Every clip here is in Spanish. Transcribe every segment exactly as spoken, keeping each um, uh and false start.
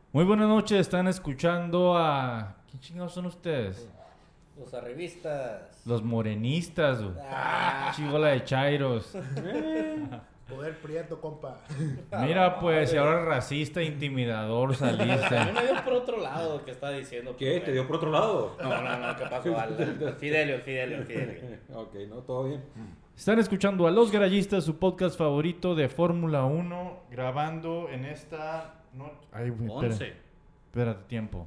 Muy buenas noches, están escuchando a... ¿Quién chingados son ustedes? Los arribistas. Los morenistas, güey. Ah. Chivola de chairos. Poder prieto, compa. Mira, pues, y ahora racista, intimidador, A mí saliste. me dio por otro lado que está diciendo. ¿Qué? pero ¿Te dio por otro lado? No, no, no, ¿qué pasó? Al, al Fidelio, el Fidelio, el Fidelio. Ok, no, todo bien. Están escuchando a Los Garayistas, su podcast favorito de Fórmula uno, grabando en esta... No... Ay, güey, espera. once. Espérate, tiempo.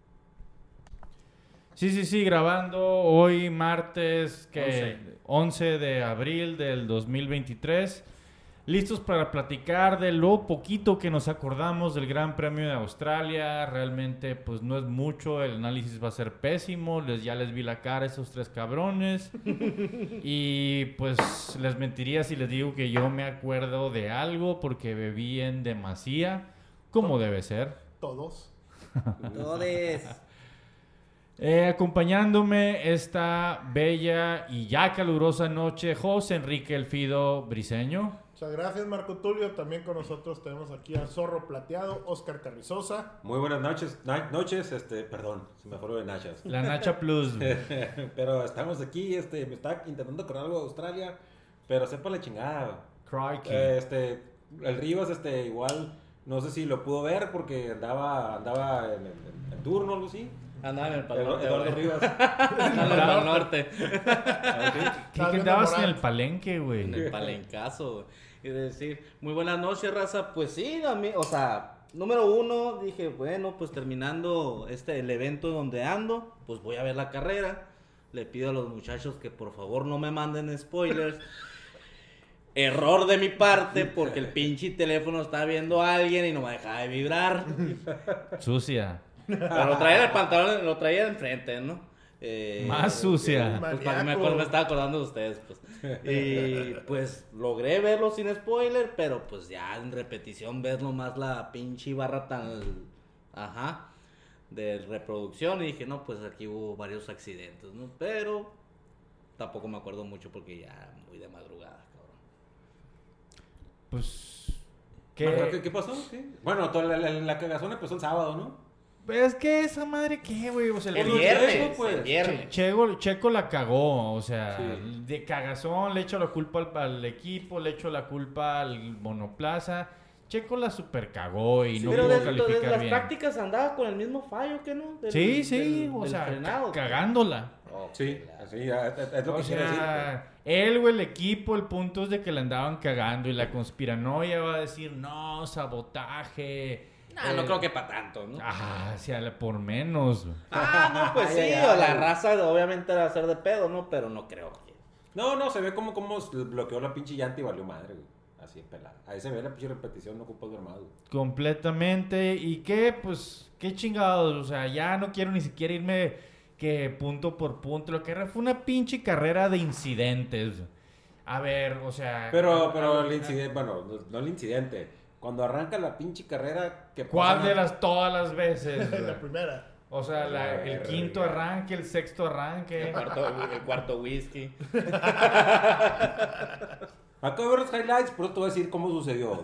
Sí, sí, sí, grabando hoy martes que once de abril del dos mil veintitrés. Listos para platicar de lo poquito que nos acordamos del Gran Premio de Australia. Realmente, pues no es mucho, el análisis va a ser pésimo. Les, ya les vi la cara a esos tres cabrones. Y pues les mentiría si les digo que yo me acuerdo de algo porque bebí en demasía, como debe ser. Todos. Todes. Eh, acompañándome esta bella y ya calurosa noche, José Enrique Elfido Briseño. Muchas gracias, Marco Tulio. También con nosotros tenemos aquí a Zorro Plateado, Oscar Carrizosa. Muy buenas noches, na- noches, este, perdón, se me fueron de nachas. La Nacha Plus. Pero estamos aquí, este, me está intentando acordar algo de Australia, pero sepa la chingada. Crikey. Eh, este, el Rivas, este, igual, no sé si lo pudo ver porque andaba, andaba en, en, en turno o algo así. Andaba en el Pal Eduardo, Norte. Eduardo güey. Rivas. Andaba en el Pal Norte. ¿Qué que andabas en el palenque, güey? En el palencazo, güey. Y decir, muy buenas noches, raza. Pues sí, a mí, o sea, número uno, dije, bueno, pues terminando este, el evento donde ando, pues voy a ver la carrera. Le pido a los muchachos que por favor no me manden spoilers. Error de mi parte, porque el pinche teléfono estaba viendo a alguien y no me dejaba de vibrar. Sucia. Pero lo traía en el pantalón, lo traía enfrente, ¿no? Eh, Más sucia. Pues para me, acuerdo, me estaba acordando de ustedes, pues. Y pues logré verlo sin spoiler, pero pues ya en repetición verlo más la pinche barra tan... Ajá. De reproducción y dije, no, pues aquí hubo varios accidentes, ¿no? Pero tampoco me acuerdo mucho porque ya muy de madrugada, cabrón. Pues... ¿Qué, ¿Qué? ¿Qué pasó? ¿Qué? Bueno, toda la, la, la cagazón empezó el sábado, ¿no? Es que esa madre, ¿qué, güey? O sea, El güey, viernes, Checo, pues. el viernes. Checo, Checo la cagó, o sea, Sí. de cagazón, le echo la culpa al, al equipo, le echo la culpa al monoplaza. Checo la super cagó y Sí, no pero pudo desde, calificar desde las bien. prácticas andaba con el mismo fallo que no. Del- Sí, sí, del- o del sea, frenado. ca- cagándola. Oh, Sí, claro. así, es, es lo que O quiero decir. sea, él o el equipo, el punto es de que la andaban cagando y la conspiranoia va a decir, no, sabotaje. Ah, eh, no creo que para tanto, ¿no? Ah, sí, a la- por menos. Ah, no, pues Ay, sí, ay, o la ay. raza obviamente era hacer de pedo, ¿no? Pero no creo que... No, no, se ve como, como bloqueó la pinche llanta y valió madre, güey. Así, pelada. Ahí se ve la pinche repetición, no ocupas ver más, güey. Completamente. ¿Y qué? Pues, qué chingados. O sea, ya no quiero ni siquiera irme que punto por punto. Lo que era fue una pinche carrera de incidentes. A ver, o sea... Pero, a- pero a- el incidente, bueno, no, no el incidente. Cuando arranca la pinche carrera, que ¿Cuál pasan de a- las todas las veces? La güey? primera. O sea, la- el Verga. quinto arranque, el sexto arranque. El cuarto, el cuarto whisky. Acabo de ver los highlights, pero te voy a decir cómo sucedió.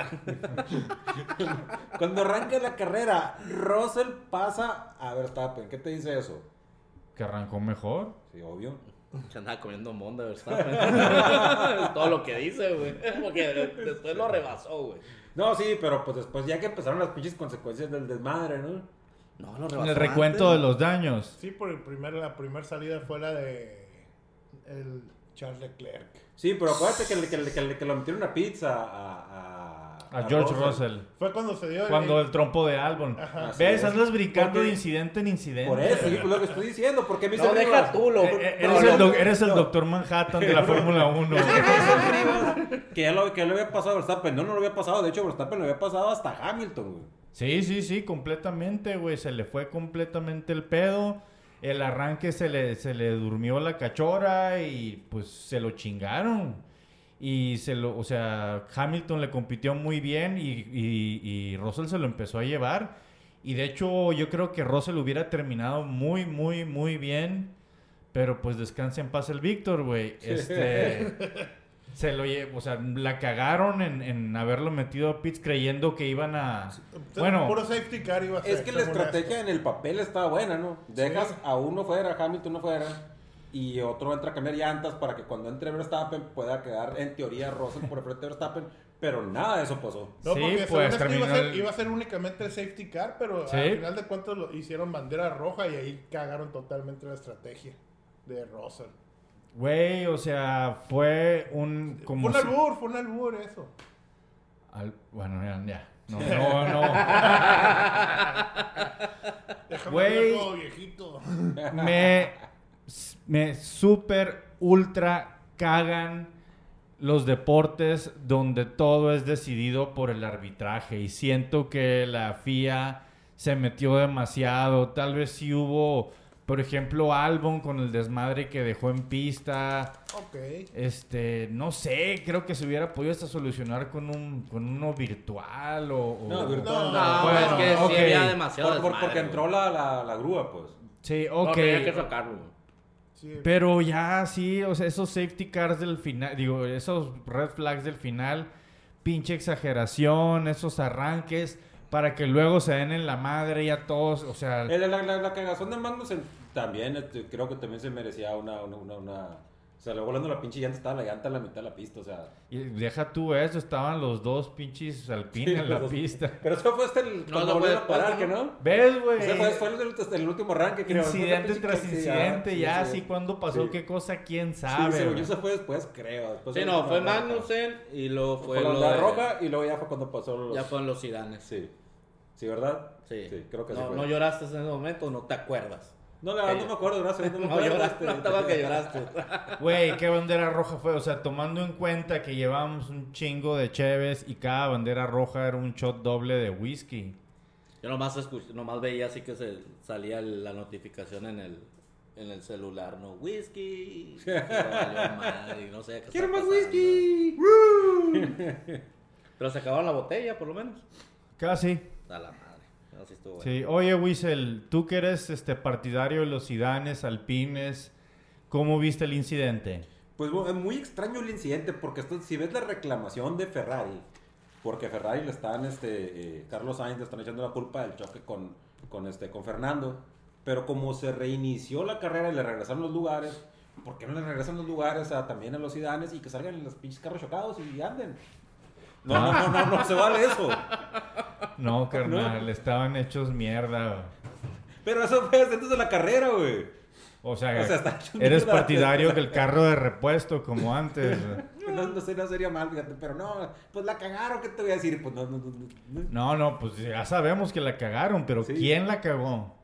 Cuando arranca la carrera, Russell pasa a Verstappen. ¿Qué te dice eso? Que arrancó mejor. Sí, obvio. Se andaba comiendo monda, ¿verdad? Todo lo que dice, güey. Porque después lo rebasó, güey. No, sí, pero pues después ya que empezaron las pinches consecuencias del desmadre, ¿no? No, lo rebasó En el recuento antes. de los daños. Sí, por el primer, la primera salida fue la de el Charles Leclerc. Sí, pero acuérdate que, le- que, le- que, le- que lo metieron a pizza a, a, A George Russell. Fue cuando se dio Cuando el, el trompo de Albon. Ajá. Así ¿Ves? es. Andas brincando Porque- de incidente en incidente. Por eso, sí, pues lo que estoy diciendo. ¿Por qué me dice No, deja Rivas? tú, lo... Eh, eh, no, eres, el lo- doc- eres el no. doctor Manhattan de la Fórmula uno. Que ya lo, que ya le había pasado a Verstappen. No, no lo había pasado. De hecho, Verstappen lo había pasado hasta Hamilton, güey. Sí, sí, sí, completamente, güey. Se le fue completamente el pedo. El arranque se le, se le durmió la cachora y pues se lo chingaron. Y se lo, o sea, Hamilton le compitió muy bien y, y, y Russell se lo empezó a llevar. Y de hecho, yo creo que Russell hubiera terminado muy, muy, muy bien. Pero pues descansa en paz el Víctor, güey. Este. Se lo lle- o sea, la cagaron en, en haberlo metido a pits creyendo que iban a... Bueno, Puro safety car iba a ser. Es que la según estrategia esto. en el papel estaba buena, ¿no? Dejas Sí. a uno fuera, Hamilton no fuera, y otro entra a cambiar llantas para que cuando entre Verstappen pueda quedar, en teoría, Russell por el frente de Verstappen, pero nada de eso pasó. No, Sí, porque pues, según esto iba a, terminó ser, el- iba a ser únicamente el safety car, pero Sí. al final de cuentas lo hicieron bandera roja y ahí cagaron totalmente la estrategia de Russell. güey, o sea, fue un... Como fue un si- albur, fue un albur eso. al- bueno, ya, ya. No, no, no. Déjame Güey. ver todo viejito. me, me super ultra cagan los deportes donde todo es decidido por el arbitraje y siento que la F I A se metió demasiado. Tal vez sí hubo, por ejemplo, Albon con el desmadre que dejó en pista. Ok. Este, no sé, creo que se hubiera podido hasta solucionar con un con uno virtual o... o- No, virtual No, No, Bueno, es que ok. sí había demasiado Por- por- desmadre, porque güey. entró la, la, la grúa, pues. Sí, No, ok. tenía que sacarlo, güey. Sí. Pero ya sí, o sea, esos safety cars del final, digo, esos red flags del final, pinche exageración, esos arranques, para que luego se den en la madre ya todos, o sea, Eh, La, la, la, la cagazón de Magnussen también, este, creo que también se merecía una, una, una, una... O sea, luego volando la pinche llanta, estaba la llanta en la mitad de la pista, o sea... y deja tú eso, estaban los dos pinches alpines Sí, en la los- pista. Pero eso fue hasta el... No, cuando no fue volvieron a parar, después, ¿que ¿no? no? ¿Ves, güey? Ese fue, fue el, hasta el último arranque, creo. Fue Incidente una pinche tras que- incidente, sí, ya sí. así cuando pasó Sí. qué cosa, quién Sí, sabe. según güey. yo eso fue después, creo. Después Sí, de- no, fue no, Magnussen y luego Fue, fue, la lo onda de- roja y luego ya fue cuando pasó los... Ya fueron los Zidanes. Sí. ¿Sí, verdad? Sí. Sí, creo que sí no, fue. ¿No lloraste en ese momento o no te acuerdas? No, la verdad no me acuerdo, gracias. No, me No acuerdo, lloraste, este, no estaba que lloraste. Güey, qué bandera roja fue. O sea, tomando en cuenta que llevábamos un chingo de cheves y cada bandera roja era un shot doble de whisky. Yo nomás, escuché, nomás veía así que se salía la notificación en el, en el celular, ¿no? Whisky. Se valió madre, no sé qué ¡Quiero está más pasando. whisky! Pero se acabaron la botella, por lo menos. Casi. A la madre. Así estuvo bueno. Sí, oye, Wiesel, tú que eres este partidario de los Zidanes, Alpines, ¿cómo viste el incidente? Pues bueno, es muy extraño el incidente porque esto, si ves la reclamación de Ferrari, porque a Ferrari le están, este, eh, Carlos Sainz le están echando la culpa del choque con, con, este, con Fernando, pero como se reinició la carrera y le regresaron los lugares, ¿por qué no le regresan los lugares a, también a los Zidanes y que salgan los pinches carros chocados y anden? No, no, no, no, no se vale eso. No, carnal, estaban hechos mierda. güey. Pero eso fue antes de la carrera, güey. O sea, O sea, está hecho eres mierda. partidario del carro de repuesto como antes. güey. No, no, sé, no sería mal, fíjate, pero no, pues la cagaron, ¿qué te voy a decir? Pues no, no, no, no. No, no, pues ya sabemos que la cagaron, pero Sí. ¿quién la cagó?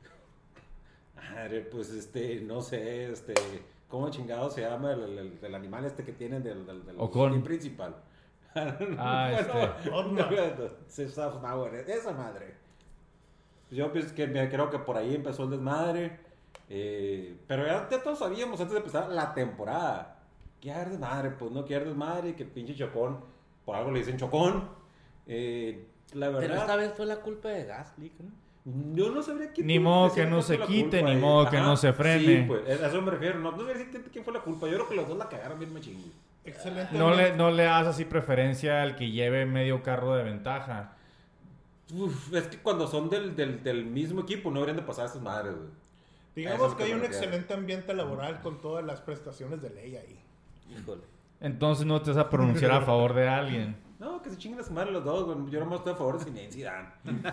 Madre, pues este, no sé, este, ¿cómo chingado se llama el, el- el- el animal este que tienen del, del, del Ocon. team principal? Ah, este. Otmar. Safnauer, esa madre. Yo pienso que me creo que por ahí empezó el desmadre, eh, pero ya, ya todos sabíamos antes de empezar la temporada que era desmadre, pues no que era desmadre, que pinche chocón, por algo le dicen chocón. Eh, la verdad. Pero esta vez fue la culpa de Gasly, ¿no? Yo no sabría quién Ni tuvo- modo decir que no cuál fue se la quite, culpa ni ahí. modo que no se frene. Sí, pues, a eso me refiero. No, no sé decir quién fue la culpa. Yo creo que los dos la cagaron bien machín. güey. Excelente. No le, no le das así preferencia al que lleve medio carro de ventaja. Uf, es que cuando son del, del, del mismo equipo no deberían de pasar esas madres, güey. Eso Digamos es que hay lo un que me refiero. excelente ambiente laboral con todas las prestaciones de ley ahí. Híjole. Entonces no te vas a pronunciar a favor de alguien. No, que se chinguen a su madre los dos, güey. Yo nomás estoy a favor de Zinedine Zidane.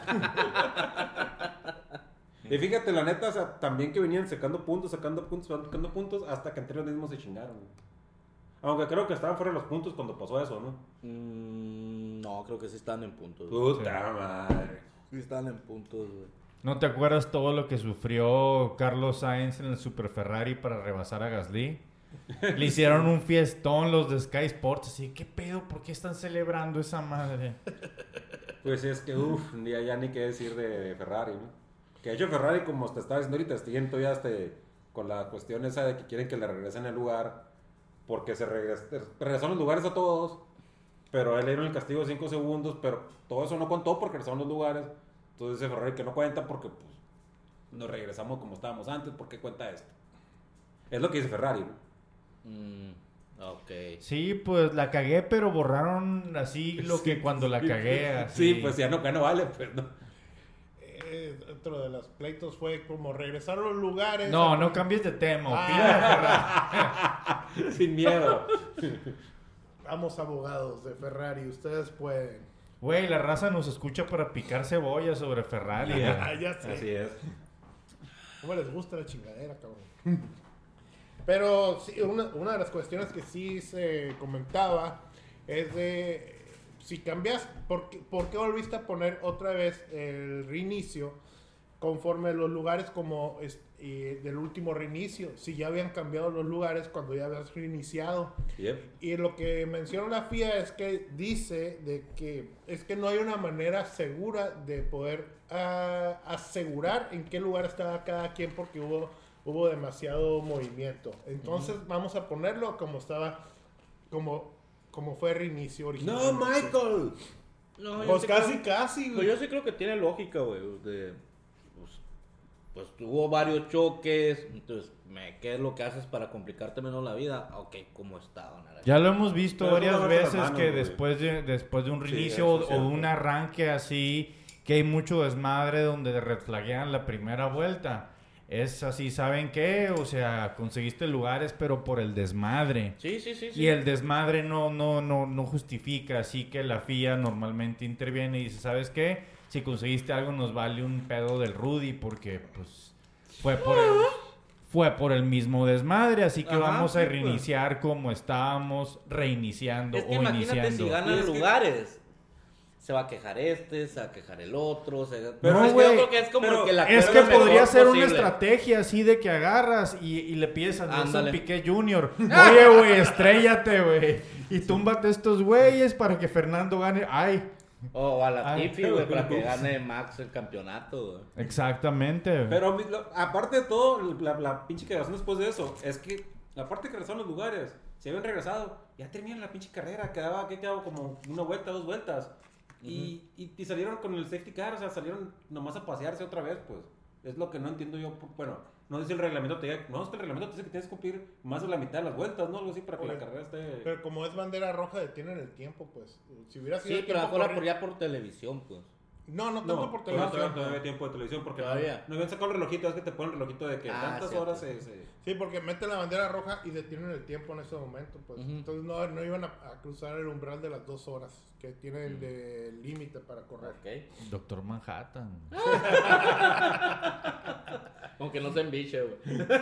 Y fíjate, la neta, o sea, también que venían sacando puntos, sacando puntos, sacando puntos, hasta que entre ellos mismos se chingaron, güey. Aunque creo que estaban fuera de los puntos cuando pasó eso, ¿no? Mm, no, creo que sí están en puntos. güey. Puta madre. Sí están en puntos, güey. ¿No te acuerdas todo lo que sufrió Carlos Sainz en el Super Ferrari para rebasar a Gasly? Le hicieron un fiestón los de Sky Sports. Así, ¿qué pedo? ¿Por qué están celebrando esa madre? Pues es que, uff, ya, ya ni qué decir de Ferrari, ¿no? Que de hecho Ferrari, como te estaba diciendo ahorita, siguen todavía este, con la cuestión esa de que quieren que le regresen el lugar, porque se regres- regresaron los lugares a todos, pero a él le dieron el castigo de cinco segundos, pero todo eso no contó porque regresaron los lugares. Entonces dice Ferrari que no cuenta porque pues, nos regresamos como estábamos antes, ¿por qué cuenta esto? Es lo que dice Ferrari, ¿no? Mm, Ok. Sí, pues la cagué, pero borraron así lo Sí, que cuando la sí, cagué. Así. Sí, pues ya no, ya no vale, pues no. Eh, otro de los pleitos fue como regresar a los lugares. No, a- no cambies de tema. Ah. opina, Ferrari. Sin miedo. Vamos, abogados de Ferrari, ustedes pueden. Güey, la raza nos escucha para picar cebolla sobre Ferrari. eh. Ah, ya sé. Así es. ¿Cómo les gusta la chingadera, cabrón? Pero sí, una, una de las cuestiones que sí se comentaba es de si cambias, ¿por qué, por qué volviste a poner otra vez el reinicio conforme los lugares como es, eh, del último reinicio? Si ya habían cambiado los lugares cuando ya habías reiniciado. Yep. Y lo que menciona la F I A es que dice de que es que no hay una manera segura de poder ah, asegurar en qué lugar estaba cada quien porque hubo, hubo demasiado movimiento. Entonces uh-huh. vamos a ponerlo como estaba, como, como fue reinicio original. No, Michael. No, Pues sí casi, creo, casi, pues güey. yo sí creo que tiene lógica, güey. De, pues, pues hubo varios choques. Entonces, me, ¿qué es lo que haces para complicarte menos la vida? Ok, ¿cómo estaban? Ya lo hemos visto Pero varias eso no va a ser veces hermano, que güey. después de, después de un Sí, reinicio eso o, es o cierto. un arranque así, que hay mucho desmadre donde reflaguean la primera vuelta. Es así, ¿saben qué? O sea, conseguiste lugares, pero por el desmadre. Sí, sí, sí. sí. Y el desmadre no, no, no, no justifica, así que la F I A normalmente interviene y dice, ¿sabes qué? Si conseguiste algo nos vale un pedo del Rudy porque pues fue por el, fue por el mismo desmadre, así que Ajá, vamos a sí, reiniciar como estábamos reiniciando Es que o imagínate iniciando. si ganan Y es que- lugares. Se va a quejar este, se va a quejar el otro. Se... Pero, Pero es que güey, yo creo que es como pero que la Es acuerdo que mejor podría ser una posible. estrategia así de que agarras y, y le pides a Nelson Ándale. Piqué junior Oye, güey, estrellate, güey. Y túmbate estos güeyes para que Fernando gane. Ay, O a la Ay, Tiffy, güey, para que gane Max el campeonato, güey. exactamente. güey. Pero mi- lo- aparte de todo, la, la pinche cagación después de eso, es que aparte que regresaron los lugares, se habían regresado, ya terminan la pinche carrera, quedaba, ¿qué quedaba? Como una vuelta, dos vueltas. Y, y, y salieron con el safety car, o sea, salieron nomás a pasearse otra vez, pues. Es lo que no entiendo yo. Bueno, no sé si el reglamento te diga, no, es que el reglamento te dice que tienes que cumplir más de la mitad de las vueltas, ¿no? Algo así para que la Oye, carrera esté... Pero como es bandera roja, detienen el tiempo, pues. Si hubiera sido Sí, el pero tiempo ahora corri- por ya por televisión, pues. No, no tanto No, por todavía, televisión. todavía había tiempo de televisión porque no, Todavía. no habían sacado el relojito, es que te ponen el relojito de que Ah, tantas cierto. horas se... se- Sí, porque meten la bandera roja y detienen el tiempo en ese momento, pues. Ujú. Entonces no, no iban a, a cruzar el umbral de las dos horas que tienen de límite para correr. Ok. Doctor Manhattan. Aunque no se embiche, güey.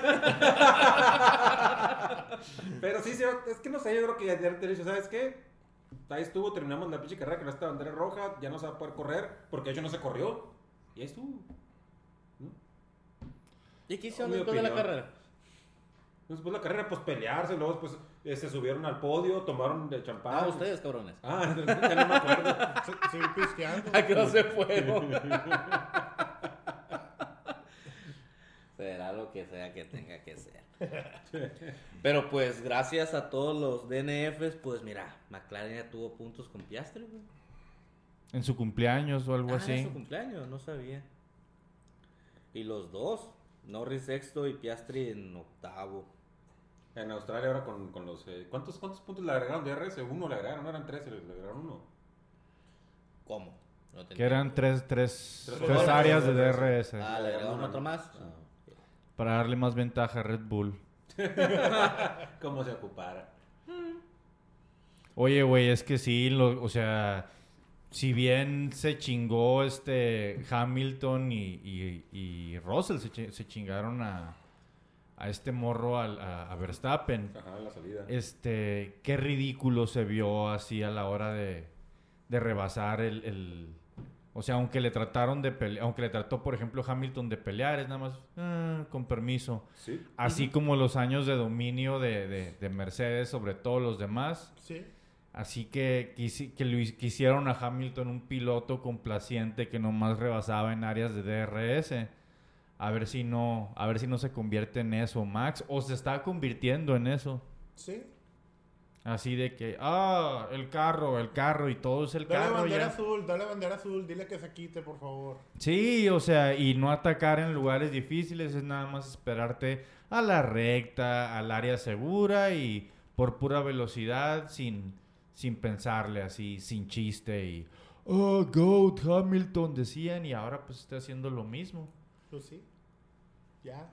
Pero sí, sí, es que no sé, yo creo que ya te he dicho, ¿sabes qué? Ahí estuvo, terminamos la pinche carrera con esta bandera roja, ya no se va a poder correr, porque de hecho no se corrió. Y ahí estuvo. ¿No? ¿Y qué hicieron Mi después de la opinión. carrera? Después de la carrera, pues pelearse, luego después eh, se subieron al podio, tomaron de champán. Ah, ustedes, cabrones. Ah, ya no me acuerdo. Sí, sí, pisteando. ¿A qué no se fueron? Será lo que sea que tenga que ser. Pero pues gracias a todos los D N Fs, pues mira, McLaren ya tuvo puntos con Piastri, güey. En su cumpleaños o algo Ah, así. era su cumpleaños, no sabía. Y los dos, Norris sexto y Piastri en octavo. En Australia ahora con, con los... eh, ¿cuántos, ¿Cuántos puntos le agregaron de R S? Uno le agregaron, no eran tres, le agregaron uno. ¿Cómo? No te Que eran entiendo. tres, tres, Tres tres colores áreas de de D R S. Ah, le agregaron Uno, otro ¿no? más. Sí. Ah, ok. Para darle más ventaja a Red Bull. Cómo se ocupara. Oye, güey, es que sí, lo, o sea, si bien se chingó este Hamilton y, y, y Russell, se, chi- se chingaron a, a este morro al- a, a Verstappen. Ajá, en la salida. Este, qué ridículo se vio así a la hora de, de rebasar el, el- o sea, aunque le trataron de pelear, aunque le trató, por ejemplo, Hamilton de pelear, es nada más, ah, con permiso. Sí. Así como los años de dominio de, de, de Mercedes sobre todos los demás. Sí. Así que, quisi- que lo his- quisieron a Hamilton un piloto complaciente que nomás rebasaba en áreas de D R S. A ver si no, a ver si no se convierte en eso, Max, o se está convirtiendo en eso. Sí. Así de que, ah, el carro, el carro y todo es el Dale carro bandera ya. azul, dale bandera azul, dile que se quite, por favor. Sí, o sea, y no atacar en lugares difíciles, es nada más esperarte a la recta, al área segura y por pura velocidad, sin, sin pensarle así, sin chiste y... Oh, GOAT, Hamilton, decían, y ahora pues está haciendo lo mismo. Pues sí, ya.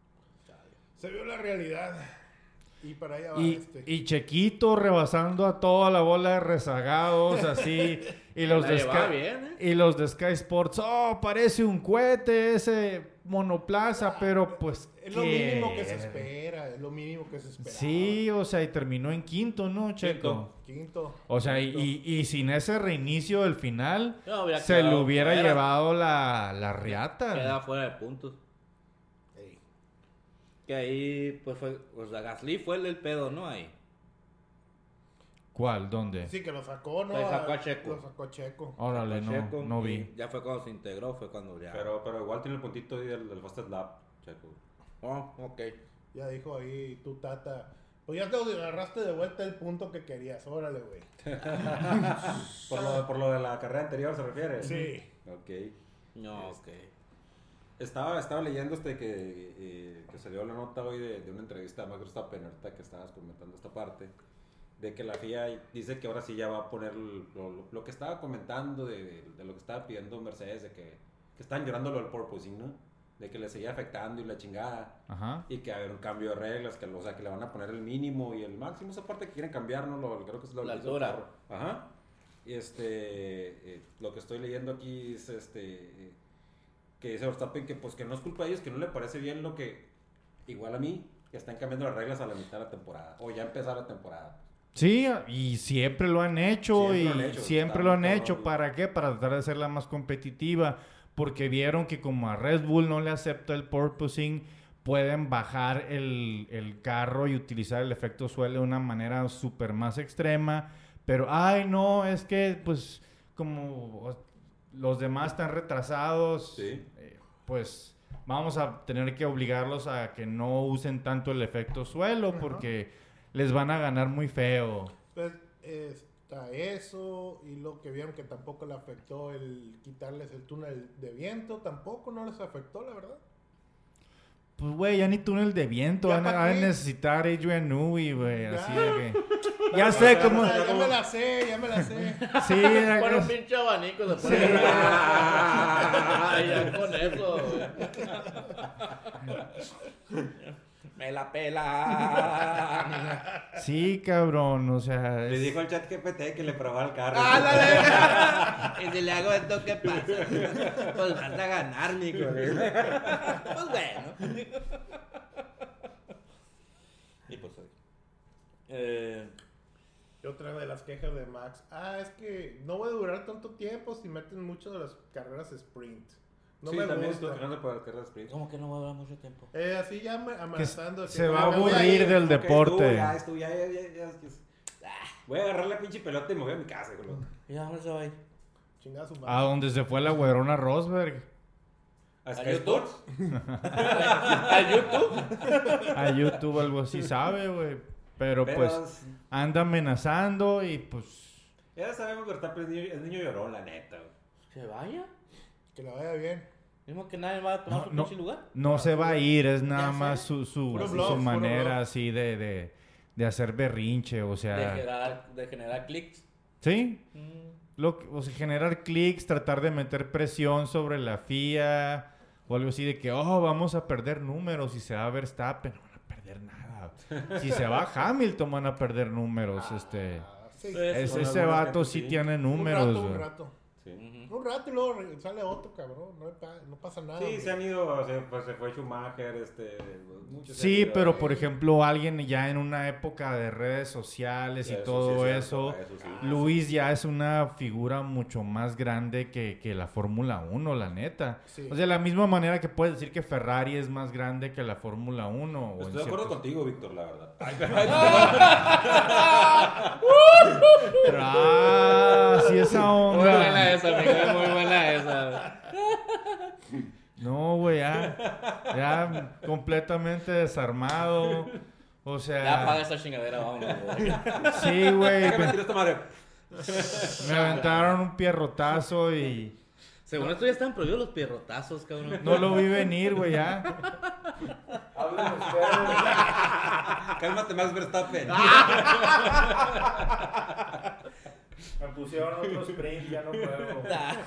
Se vio la realidad. Y para allá va Y, este. y Chequito rebasando a toda la bola de rezagados, así. Y los, La de llevaba Sky, bien, ¿eh? y los de Sky Sports, oh, parece un cohete ese monoplaza, Ah, pero pues... Es lo ¿qué? mínimo que se espera, es lo mínimo que se espera. Sí, o sea, y terminó en quinto, ¿no, Checo? Quinto. O sea, y, Quinto. y, y sin ese reinicio del final, No, hubiera se le quedado hubiera fuera. llevado la, la riata. Queda fuera de puntos. Ey. Que ahí, pues fue, o sea, Gasly fue el del pedo, ¿no? Ahí. ¿Cuál? ¿Dónde? Sí, que lo sacó, ¿no? Lo sacó a Checo. Lo sacó a Checo. Órale, no, Checo, no y vi. Ya fue cuando se integró, fue cuando ya. Pero, pero igual tiene el puntito ahí del, del fastest lap, Checo. Oh, ok. Ya dijo ahí tu tata. Pues ya te agarraste de vuelta el punto que querías. Órale, güey. Por lo, por lo de la carrera anterior se refiere. Sí. Ok. No, ok. Estaba, estaba leyendo este que, eh, que salió la nota hoy de, de una entrevista a Max Verstappen, ahorita que estabas comentando esta parte, de que la F I A dice que ahora sí ya va a poner lo, lo, lo que estaba comentando, de, de, de lo que estaba pidiendo Mercedes, de que, que están llorando lo del porpoising, ¿no? De que le seguía afectando y la chingada. Ajá. Y que va a haber un cambio de reglas, que, o sea, que le van a poner el mínimo y el máximo, esa parte que quieren cambiar, ¿no? Lo, creo que es lo La que hizo el altura. carro. Ajá. Y este, eh, lo que estoy leyendo aquí es este, eh, que dice Verstappen que pues que no es culpa de ellos, que no le parece bien lo que, igual a mí, que están cambiando las reglas a la mitad de la temporada, o ya empezar la temporada. Sí, y siempre lo han hecho, Siempre y lo han hecho, siempre está lo han muy hecho. cabrón. ¿Para qué? Para tratar de hacerla más competitiva. Porque vieron que como a Red Bull no le acepta el porpoising, pueden bajar el, el carro y utilizar el efecto suelo de una manera súper más extrema. Pero, ay, no, es que pues como los demás están retrasados, Sí. eh, pues vamos a tener que obligarlos a que no usen tanto el efecto suelo, Ajá. porque les van a ganar muy feo. Pues está eso. Y lo que vieron que tampoco le afectó el quitarles el túnel de viento. Tampoco no les afectó, la verdad. Pues, güey, ya ni túnel de viento ¿Ya van a, pa' van a qué? necesitar Adrian Newey, güey, Ya. así de que... Pero Ya sé cómo... Ya, ya me la sé, ya me la sé. Sí, ya Con un que- pinche abanico se pone. Sí. Ay, ya con eso, güey. Me la pela. sí, cabrón, o sea... Le es- dijo al chat G P T que le probaba el carro. ¡Ándale! Y si le hago esto, ¿qué pasa? Pues vas a ganar, mijo. Pues bueno. Y pues hoy. Eh, Y otra de las quejas de Max. Ah, es que no voy a durar tanto tiempo si meten mucho de las carreras sprint. No sí, me también gusta. estoy quejando por las carreras sprint. ¿Cómo que no va a durar mucho tiempo? Eh, así ya me- amenazando. se que va a me voy aburrir ir. del Ok, deporte. tú, ya, esto, ya, ya, ya, ya, ya. Ah, voy a agarrar la pinche pelota y me voy a mi casa, güey. ¿Y a dónde se va a ir? Chingada su madre. A donde se fue la güerona Rosberg. ¿A ¿A Sky YouTube? Sports? ¿A YouTube? A YouTube algo así sabe, güey. Pero, Pero, pues anda amenazando y pues... ya sabemos que Verstappen es niño, es niño llorón, la neta, güey. ¿Que vaya? Que la vaya bien. Mismo que nadie va a tomar No, su no, pinche lugar. no se va a ir, es nada sé. más su, su, Puro su bluff, puro manera bluff. así de, de, de hacer berrinche, o De sea... generar, de generar clics. ¿Sí? Mm. Lo, que- o sea, generar clics, tratar de meter presión sobre la F I A o algo así de que, oh, vamos a perder números y se va Verstappen, no van a perder nada. Si se va Hamilton van a perder números, este... Ah, sí. Sí. Es- Son ese algunas vato gente, sí sí. tiene Un números, rato, un güey. rato. Sí. Ujú. Un rato y luego re- sale otro, cabrón. No, pa- no pasa nada. Sí, güey. se han ido, se, pues, se fue Schumacher, este, muchos se han Sí, ido, pero eh, por ejemplo, alguien ya en una época de redes sociales y eso sí todo es eso, cierto, eso sí. Luis ya es una figura mucho más grande que, que la Fórmula uno, la neta. Sí. O sea, de la misma manera que puedes decir que Ferrari es más grande que la Fórmula uno. o en Estoy de acuerdo ciertos- contigo, Víctor, la verdad. ¡Ah! Sí, esa Muy buena onda. esa, amigo. Muy buena esa. No, güey, ya. Ya completamente desarmado. O sea. Ya apaga esta chingadera, vámonos. güey. Sí, güey. Déjame Me, tirar esta madre. me aventaron un pierrotazo y. Según esto ya están prohibidos los pierrotazos, cabrón. No lo vi venir, güey, ya. A Hablen ustedes. Cálmate, Max Verstappen. Me pusieron otro sprint, ya no puedo.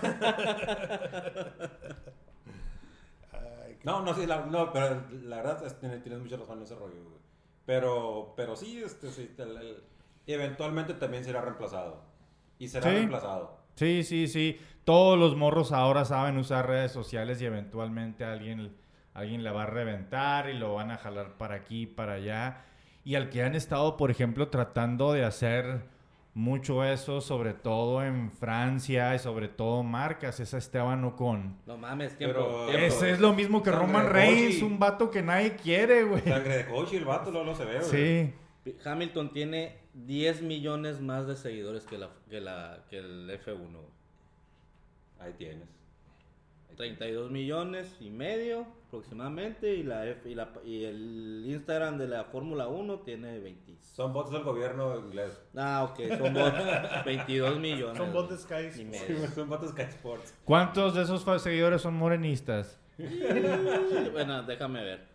Ay, No, no, sí, la, no, pero la verdad es, tienes, tienes mucha razón en ese rollo, güey. Pero, pero sí, este, sí, el, el, eventualmente también será reemplazado. Y será ¿Sí? reemplazado. Sí, sí, sí. Todos los morros ahora saben usar redes sociales y eventualmente alguien, alguien la va a reventar y lo van a jalar para aquí, para allá. Y al que han estado, por ejemplo, tratando de hacer mucho eso, sobre todo en Francia y sobre todo marcas, es a Esteban Ocon. No mames, tiempo. Pero- tiempo. Ese es lo mismo que Sangre Roman de Reigns, Hochi. un vato que nadie quiere, güey. Sangre de coche y el vato luego no se ve, güey. Sí. Hamilton tiene diez millones más de seguidores que, la, que, la, que el F uno. Ahí tienes. treinta y dos millones y medio aproximadamente. Y, la F, y, la, y el Instagram de la Fórmula uno tiene veinte. Son bots del gobierno inglés. Ah, ok, son bots. veintidós millones. Son bots de Sky y Sports. medio. Son bots Sky Sports. ¿Cuántos de esos fa- seguidores son morenistas? Bueno, déjame ver.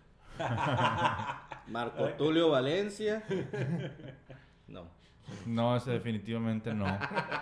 Marco Tulio Valencia. No. No, ese definitivamente no.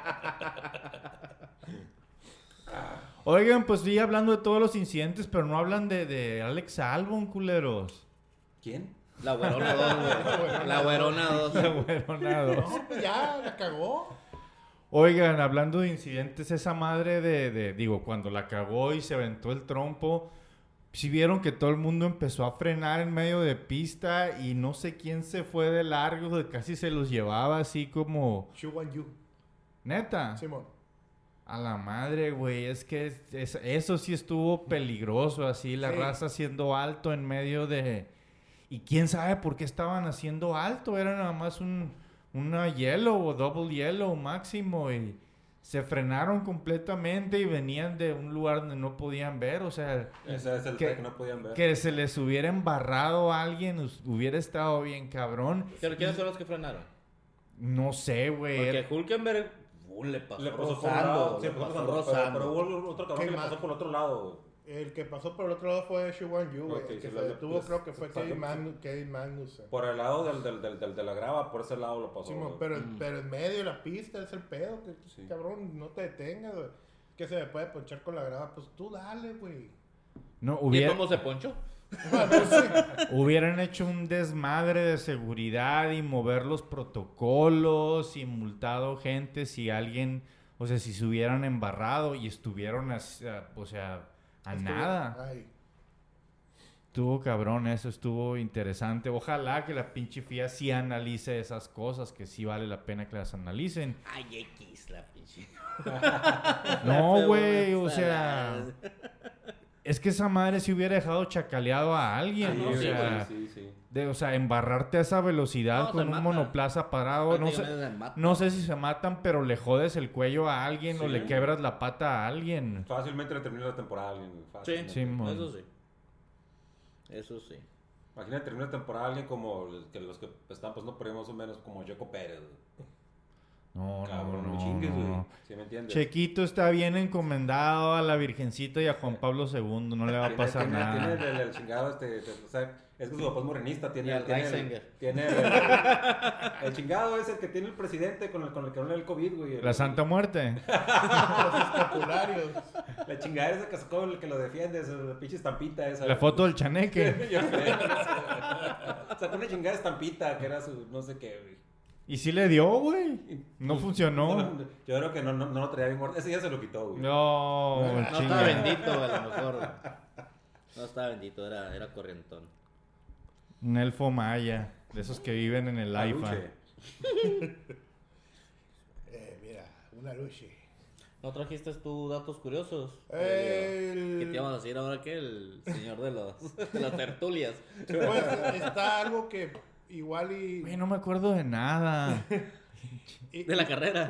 Oigan, pues sí, hablando de todos los incidentes, pero no hablan de, de Alex Albon, culeros. ¿Quién? La Güerona dos, güey. La Güerona dos. Bueno, nada. No, pues ya, la cagó. Oigan, hablando de incidentes, esa madre de, de, digo, cuando la cagó y se aventó el trompo, si vieron que todo el mundo empezó a frenar en medio de pista y no sé quién se fue de largo, de casi se los llevaba así como, Shu Wan Yu. neta. Simón. A la madre, güey, es que es- es- eso sí estuvo peligroso, así, la Sí. raza haciendo alto en medio de... Y quién sabe por qué estaban haciendo alto, era nada más un una yellow o double yellow máximo y se frenaron completamente y venían de un lugar donde no podían ver, o sea, Ese es el que, que no podían ver. que se les hubiera embarrado a alguien, us- hubiera estado bien cabrón. ¿Pero quiénes son los que frenaron? No sé, güey. Porque Hulkenberg uh, le pasó, Le pasó por un rozando. lado, sí, le pasó pasó rozando, pero, rozando. pero hubo otro cabrón ¿Qué que le más? pasó por el otro lado. El que pasó por el otro lado fue Shu Wan Yu, güey. Ok, el que sí, se la- detuvo la- creo que fue la- Kevin, la- Magnu- Kevin Magnussen. Por el lado del, del, del, del- de la grava, por ese lado lo pasó. Simón, güey. pero, Mm. pero en medio de la pista es el pedo. Que, Sí. Cabrón, no te detengas, güey. Que se me puede ponchar con la grava. Pues tú dale, güey. No, ¿Y hubiera, cómo se ponchó? hubieran hecho un desmadre de seguridad y mover los protocolos y multado gente si alguien, o sea, si se hubieran embarrado y estuvieron, así, a- o sea, a Estuvo- nada. Ay, Estuvo cabrón, eso estuvo interesante. Ojalá que la pinche F I A sí analice esas cosas, que sí vale la pena que las analicen. Ay, X, la pinche. No, Feo, güey, o esa- sea, es que esa madre si hubiera dejado chacaleado a alguien, Sí, o sí, sea, sí, sí. de, o sea, embarrarte a esa velocidad No, se con un mata. monoplaza parado, no sé, Prácticamente se mata. no sé si se matan, pero le jodes el cuello a alguien o Sí. le quebras la pata a alguien. Fácilmente le termina la temporada a alguien. Sí, Fácilmente. Sí, mon. eso sí. Eso sí. Imagínate terminar la temporada a alguien como el- que los que están pasando por ahí más o menos como Checo Pérez. güey. No, Cabrón, no, no, no, chingues, güey. no. ¿Sí me entiendes? Chequito está bien encomendado a la Virgencita y a Juan Pablo segundo, no le va a Tiene- pasar tiene, nada. Tiene el, el chingado este, te- o sea, es que su papá es morenista, tiene, Y al tiene, el, Reisinger. tiene el, el chingado es el que tiene el presidente con el, con el que no le da el COVID, güey. La Santa Muerte. los escapularios. La chingadera esa que sacó el que lo defiende, esa la pinche estampita esa. La foto del chaneque. Yo creo. Sacó una chingada estampita que era su no sé qué, güey. Y sí le dio, güey. No funcionó. No, yo creo que no, no, no lo traía bien guardado. Ese ya se lo quitó, güey. No, No estaba chinga. bendito, a lo mejor. No estaba bendito, era, era corrientón. Un elfo maya. De esos que viven en el AIFA. Paluche. Eh, mira, una luche. ¿No trajiste tú datos curiosos? El- ¿Qué te íbamos a decir ahora que el señor de, los, de las tertulias? Pues está algo que igual y... Güey, no me acuerdo de nada. y- De la carrera.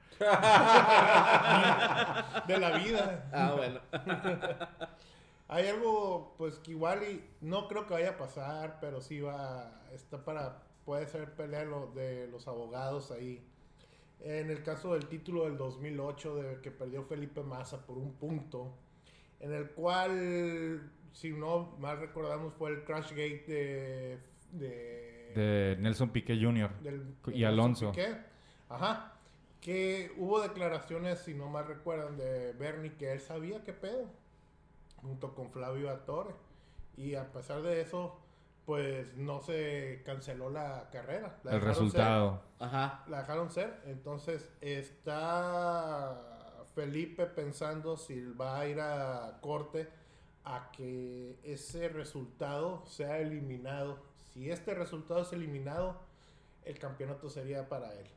de la vida. Ah, bueno. Hay algo, pues, que igual y no creo que vaya a pasar, pero sí va, está para, puede ser pelea lo- de los abogados ahí. En el caso del título del dos mil ocho, de que perdió Felipe Massa por un punto, en el cual si no mal recordamos, fue el Crashgate de... de, De Nelson Piquet junior del- y de Alonso. Piquet. Ajá. Que hubo declaraciones, si no mal recuerdan, de Bernie que él sabía qué pedo, junto con Flavio Attore. Y a pesar de eso, pues no se canceló la carrera. La El dejaron resultado. Ajá. ser, la dejaron ser. Entonces está Felipe pensando si va a ir a corte a que ese resultado sea eliminado. Si este resultado es eliminado, el campeonato sería para él.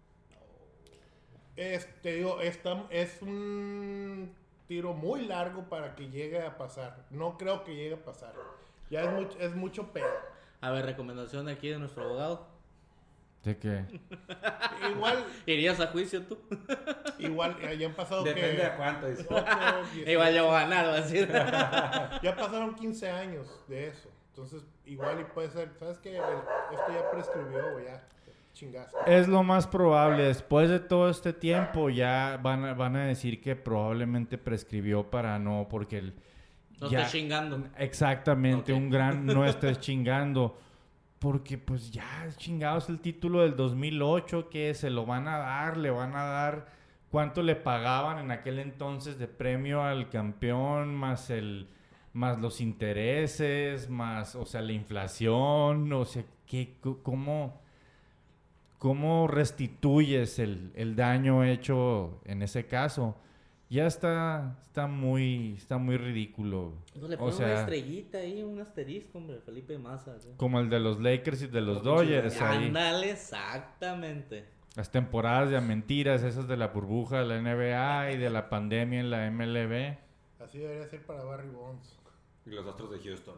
Es, te digo, esta- es un tiro muy largo para que llegue a pasar. No creo que llegue a pasar. Ya es mucho, es mucho pedo. A ver, recomendación aquí de nuestro abogado. ¿De qué? Igual, ¿Irías a juicio tú? igual, eh, ya han pasado Depende que... de cuánto. dice. ocho, dieciocho, Igual ya voy a ganar, va a decir. ya pasaron quince años de eso. Entonces, igual y puede ser, ¿sabes qué? El- esto ya prescribió, güey, ya. Chingaste. Es lo más probable. Después de todo este tiempo ya van a, van a decir que probablemente prescribió para no, porque el, No ya- estés chingando. Exactamente, Ok. un gran no estés chingando. Porque pues ya chingados el título del dos mil ocho que se lo van a dar, le van a dar cuánto le pagaban en aquel entonces de premio al campeón, más el más los intereses, más, o sea, la inflación, o sea, ¿qué, c- cómo, cómo restituyes el, el daño hecho en ese caso? Ya está, está muy, está muy ridículo. No le O ponen una sea, estrellita ahí, un asterisco, hombre, Felipe Massa. ¿sí? como el de los Lakers y de los Como pinche Dodgers ahí. Ándale, exactamente. Las temporadas de mentiras, esas de la burbuja de la N B A y de la pandemia en la M L B. Así debería ser para Barry Bonds. Y los Astros de Houston.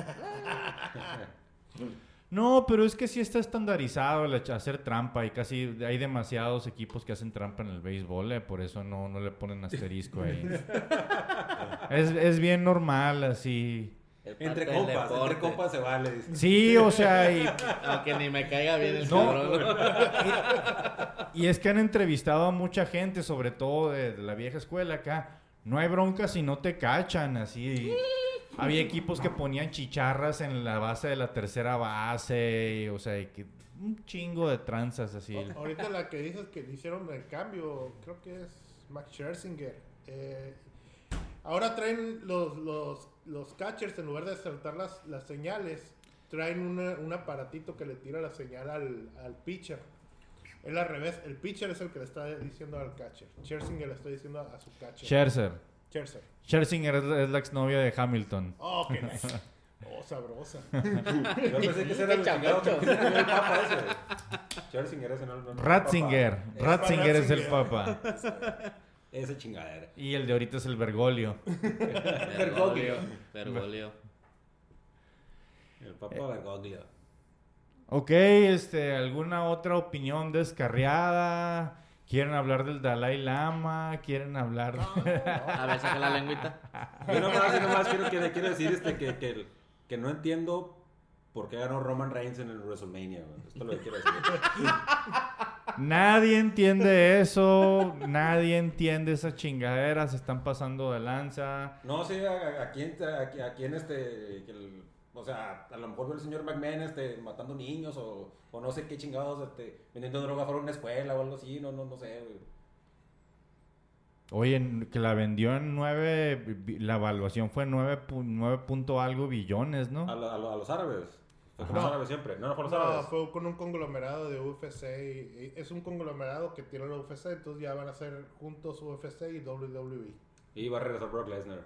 No, pero es que sí está estandarizado el hecho- hacer trampa y casi hay demasiados equipos que hacen trampa en el béisbol, eh, por eso no, no le ponen asterisco ahí. es, es bien normal así. Es Entre parte del compas, deporte. entre compas se vale. dice. Sí, o sea, y, Aunque ni me caiga bien el No, cabrón. y es que han entrevistado a mucha gente, sobre todo de, de la vieja escuela acá. No hay bronca si no te cachan, así. Había equipos que ponían chicharras en la base de la tercera base, y, o sea, y que un chingo de tranzas así. Ahorita la que dices que le hicieron el cambio, creo que es Max Scherzinger. Eh, ahora traen los, los, los catchers, en lugar de saltar las, las señales, traen una- un aparatito que le tira la señal al, al pitcher. Es al revés, el pitcher es el que le está diciendo al catcher. Scherzinger le está diciendo a, a su catcher. Scherzer. Scherzer. Scherzinger es, la- es la exnovia de Hamilton. Oh, qué oh, sabrosa. Yo pensé que ese era el Qué chingado que chamocho. tenía el papa ese. güey. Scherzinger ese no, no, no, Ratzinger. Es Ratzinger es el Ratzinger. papa. Ese chingadera. Y el de ahorita es el Bergoglio. Bergoglio. Bergoglio. El papa Bergoglio. Ok, este, ¿alguna otra opinión descarriada? ¿Quieren hablar del Dalai Lama? ¿Quieren hablar de... A ver, saca la lengüita. Yo nomás, yo nomás quiero, quiero, quiero decir este, que, que, que no entiendo por qué ganó Roman Reigns en el WrestleMania. güey. Esto es lo que quiero decir. Nadie entiende eso, nadie entiende esa chingadera, se están pasando de lanza. No sé a, a quién, a, a quién este, que el- o sea, a lo mejor veo el señor McMahon este, matando niños o, o no sé qué chingados, este, vendiendo droga fuera de una escuela o algo así, no, no, no sé. güey. Oye, que la vendió en nueve, bi- la evaluación fue nueve, pu- nueve punto algo billones, ¿no? A, lo- a lo- a los árabes. Fue con Ajá. los árabes siempre. No, no fue los No, árabes. fue con un conglomerado de U F C. Y, y es un conglomerado que tiene la U F C, entonces ya van a ser juntos U F C y W W E. Y va a regresar Brock Lesnar.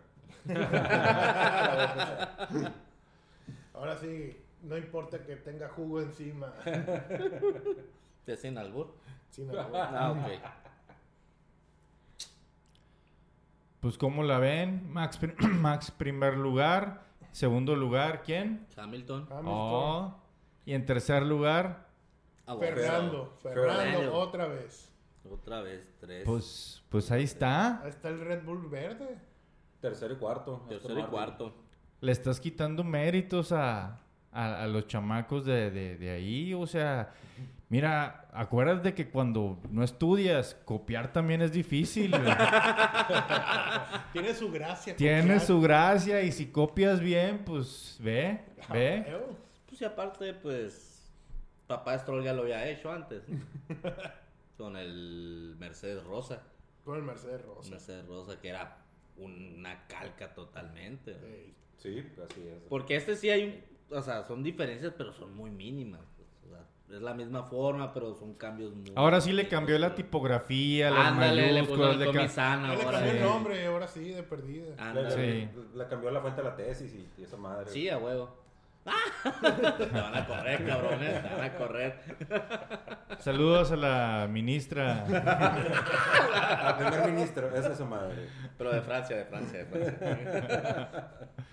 Ahora sí, no importa que tenga jugo encima. ¿Te sin albur? Sin albur. Ah, ok. Pues ¿cómo la ven? Max, pri- Max primer lugar, segundo lugar, ¿quién? Hamilton. Hamilton. Oh, y en tercer lugar, Ah, bueno. Fernando, Fernando. Fernando, otra vez. Otra vez, tres. pues, pues ahí está. Ahí está el Red Bull verde. Tercero y cuarto. Tercero Aston y Martin. cuarto. Le estás quitando méritos a, a, a los chamacos de, de, de ahí. O sea, mira, acuérdate que cuando no estudias, copiar también es difícil. güey. Tiene su gracia. Tiene copiar. su gracia y si copias bien, pues ve, Ah, ve. veo. Pues y aparte, pues, papá Stroll ya lo había hecho antes. Con el Mercedes Rosa. Con el Mercedes Rosa. Mercedes Rosa, que era una calca totalmente. Ey. Sí, así es. Porque este sí hay, un- o sea, son diferencias, pero son muy mínimas. Pues, o sea, es la misma forma, pero son cambios muy... Ahora sí le mínimos, cambió la güey. tipografía, las Ándale, le puso mayúsculas. el le ca- Comisán Ya le ahora. cambió el sí. nombre, ahora sí, de perdida. Le, Ándale. Sí. le- le cambió la fuente de la tesis y, y esa madre. Sí, a huevo. Te van a correr, cabrones, te van a correr. Saludos a la ministra. Al primer ministro, esa es su madre. Pero de Francia, de Francia, de Francia.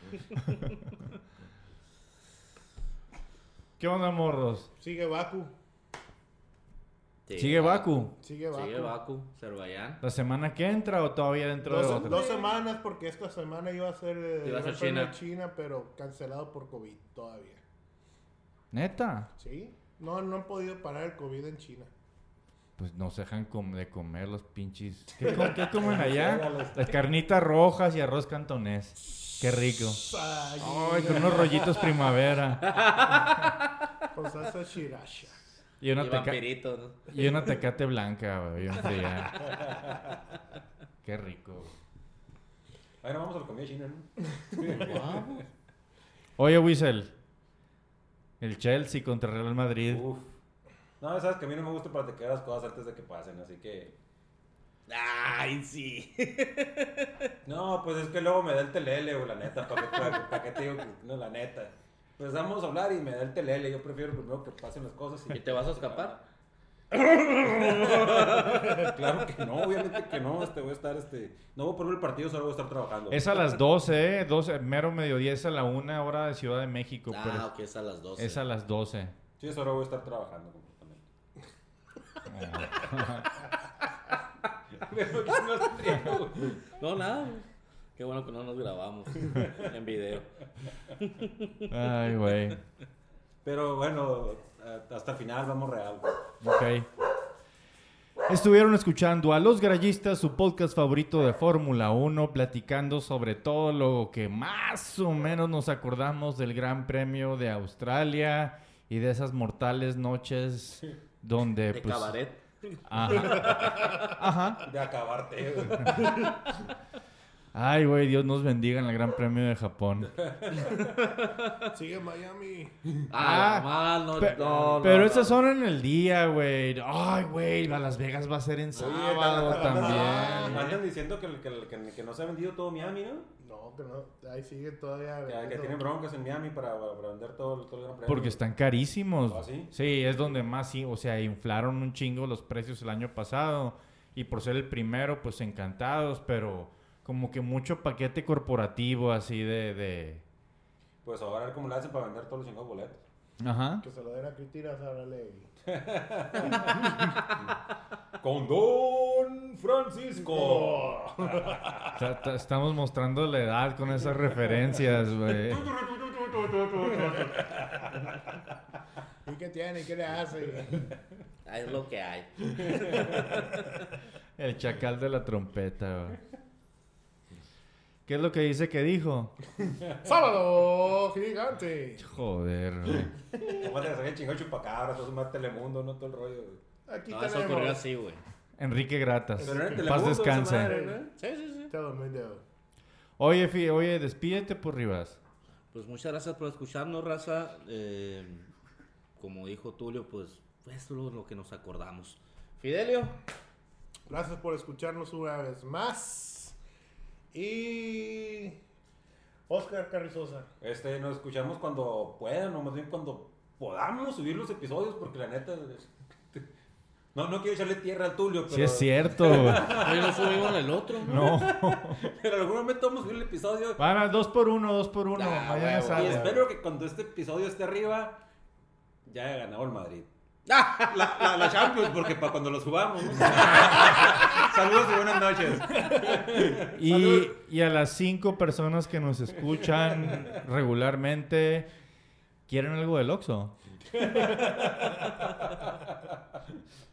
¿Qué onda, morros? Sigue Baku. Sí, ¿Sigue Baku? Sigue Baku. Sigue Baku, Azerbaiyán. ¿La semana que entra o todavía dentro de Dos, otra? dos semanas porque esta semana iba a ser el Iba a ser Gran Premio China. de China, pero cancelado por COVID todavía. ¿Neta? ¿Sí? No, no han podido parar el COVID en China. Pues nos dejan com- de comer los pinches. ¿Qué, com- qué comen allá? Las carnitas rojas y arroz cantonés. Qué rico. Ay, Ay, con unos rollitos primavera. con salsa shirasha. Y una, Y teca- vampirito, ¿no? y una tecate blanca, güey, bien fría. Qué rico. Bueno, vamos a la comida china, ¿no? Vamos. Oye, Wiesel. El Chelsea contra Real Madrid. Uf. No, sabes que a mí no me gusta platicar las cosas antes de que pasen, así que... Ay, sí. No, pues es que luego me da el telele, o la neta, ¿para qué, para, para qué te digo que no, la neta? Pues vamos a hablar y me da el telele, yo prefiero primero que pasen las cosas. ¿Y te vas a escapar? Claro que no, obviamente que no, este, voy a estar, este... No voy a poner el partido, solo voy a estar trabajando. Es a las doce, ¿eh? doce, mero mediodía, es a la una hora de Ciudad de México. Ah, pero ok, es a las doce. es a las doce. Sí, eso ahora voy a estar trabajando completamente. Pero que no estoy riendo, güey. No, nada. güey. Qué bueno que no nos grabamos en video. Ay, güey. Pero bueno, hasta el final vamos real. Ok. Estuvieron escuchando a Los Grallistas, su podcast favorito de Fórmula uno, platicando sobre todo lo que más o menos nos acordamos del Gran Premio de Australia y de esas mortales noches donde... De pues, cabaret. Ajá. Ajá. De acabarte, güey. Ay, güey, Dios nos bendiga en el Gran Premio de Japón. Sigue Miami. Ah, Ah, mal, no, Pe- no, no, pero no. esas son en el día, güey. Ay, güey, a Las Vegas va a ser en Oye, sábado andan- andan- también. Andan diciendo que, que, que, que no se ha vendido todo Miami, ¿no? No, que no. Ahí sigue todavía. Que, que vendiendo. tienen broncas en Miami para, para vender todo, todo el gran premio. Porque están carísimos. ¿Ah, sí? Sí, es donde más, sí, o sea, inflaron un chingo los precios el año pasado. Y por ser el primero, pues encantados, pero como que mucho paquete corporativo así de... de... Pues ahora a ver cómo le hacen para vender todos los chingados boletos. Ajá. Que se lo den a Cristina Saralegui. Con Don Francisco. O sea, t- estamos mostrando la edad con esas referencias, güey. ¿Y qué tiene? ¿Qué le hace? Ah, es lo que hay. El chacal de la trompeta, güey. ¿Qué es lo que dice que dijo? ¡Sábado gigante! Joder, güey. ¿Cómo te sacan chingado chupacabra? Todo es más Telemundo, no todo el rollo. Aquí No, eso ocurrió tenemos. así, güey. Enrique Gratas. Pero era en Paz Telemundo, esa descanse. madre, ¿no? Sí, sí, sí. Telemundo. Oye, Fi, oye, despídete por Rivas. Pues muchas gracias por escucharnos, raza. Eh, como dijo Tulio, pues esto es lo que nos acordamos. Fidelio. Gracias por escucharnos una vez más. Y Oscar Carrizosa. Este, nos escuchamos cuando puedan, o más bien cuando podamos subir los episodios, porque la neta... No, no quiero echarle tierra al Tulio, pero... Sí es cierto, güey. Hoy no subimos el otro, ¿no? No. Pero en algún momento vamos a subir el episodio. Van a dos por uno, dos por uno. Ah, Mañana huevo. Y sale. espero que cuando este episodio esté arriba, ya haya ganado el Madrid. La, la, la Champions, porque para cuando lo subamos. ¿no? Saludos y buenas noches. Y, y a las cinco personas que nos escuchan regularmente, ¿Quieren algo del Oxxo?